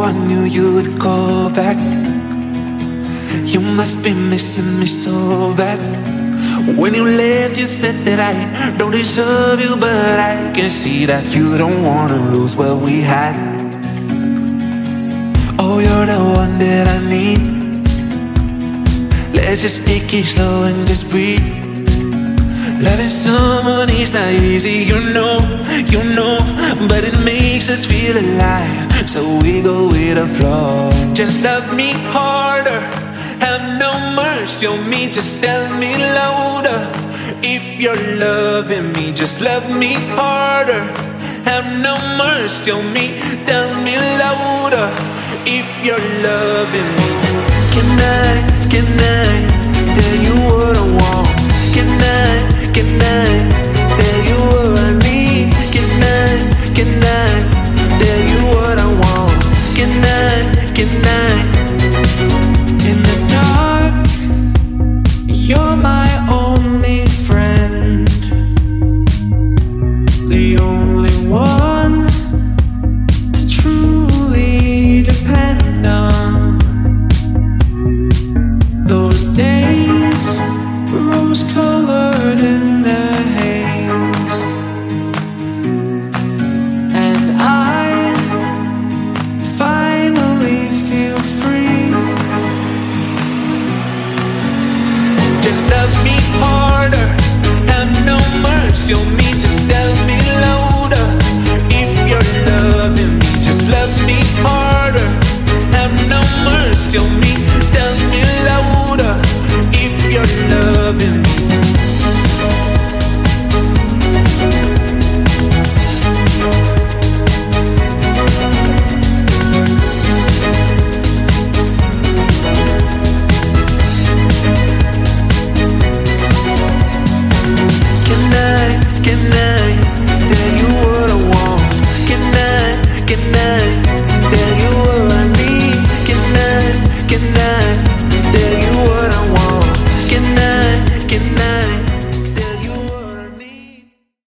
I knew you would call back. You must be missing me so bad. When you left, you said that I don't deserve you, but I can see that you don't wanna lose what we had. Oh, you're the one that I need. Let's just take it slow and just breathe. Loving someone is not easy, you know, but it makes us feel alive, so we go with the flow. Just love me harder, have no mercy on me, just tell me louder. If you're loving me, just love me harder, have no mercy on me, tell me louder. If you're loving me, can I tell you what I want?